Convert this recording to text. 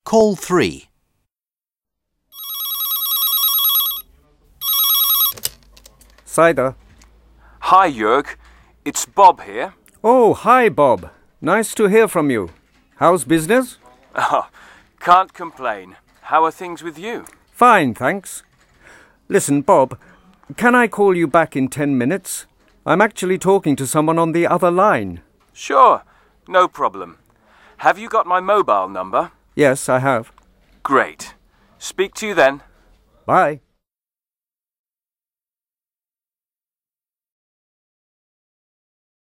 Call 3. Cider. Hi, Jörg. It's Bob here. Oh, hi, Bob. Nice to hear from you. How's business? Oh, can't complain. How are things with you? Fine, thanks. Listen, Bob, can I call you back in 10 minutes? I'm actually talking to someone on the other line. Sure, no problem. Have you got my mobile number? Yes, I have. Great. Speak to you then. Bye.